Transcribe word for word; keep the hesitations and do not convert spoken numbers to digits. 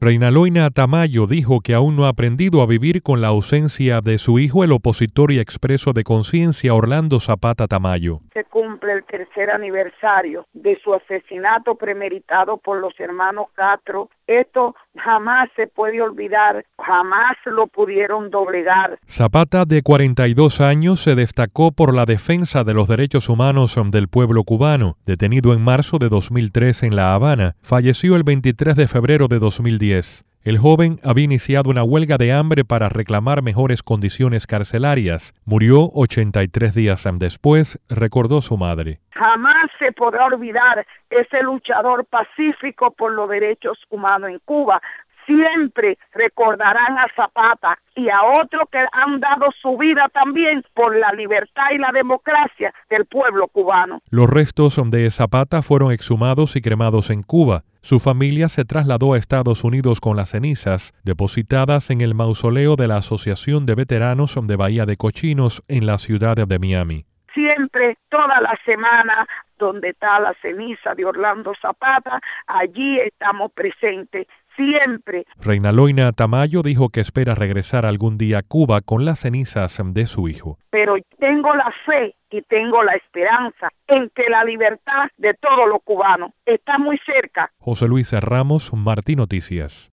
Reinaloina Tamayo dijo que aún no ha aprendido a vivir con la ausencia de su hijo, el opositor y expreso de conciencia Orlando Zapata Tamayo. Se cumple el tercer aniversario de su asesinato premeditado por los hermanos Castro. Esto jamás se puede olvidar, jamás lo pudieron doblegar. Zapata, de cuarenta y dos años, se destacó por la defensa de los derechos humanos del pueblo cubano. Detenido en marzo de dos mil tres en La Habana, falleció el veintitrés de febrero de dos mil diez. El joven había iniciado una huelga de hambre para reclamar mejores condiciones carcelarias. Murió ochenta y tres días después, recordó su madre. Jamás se podrá olvidar ese luchador pacífico por los derechos humanos en Cuba. Siempre recordarán a Zapata y a otros que han dado su vida también por la libertad y la democracia del pueblo cubano. Los restos de Zapata fueron exhumados y cremados en Cuba. Su familia se trasladó a Estados Unidos con las cenizas, depositadas en el mausoleo de la Asociación de Veteranos de Bahía de Cochinos en la ciudad de Miami. Siempre, toda la semana, donde está la ceniza de Orlando Zapata, allí estamos presentes. Siempre. Reinaloina Tamayo dijo que espera regresar algún día a Cuba con las cenizas de su hijo. Pero tengo la fe y tengo la esperanza en que la libertad de todos los cubanos está muy cerca. José Luis Ramos, Martín Noticias.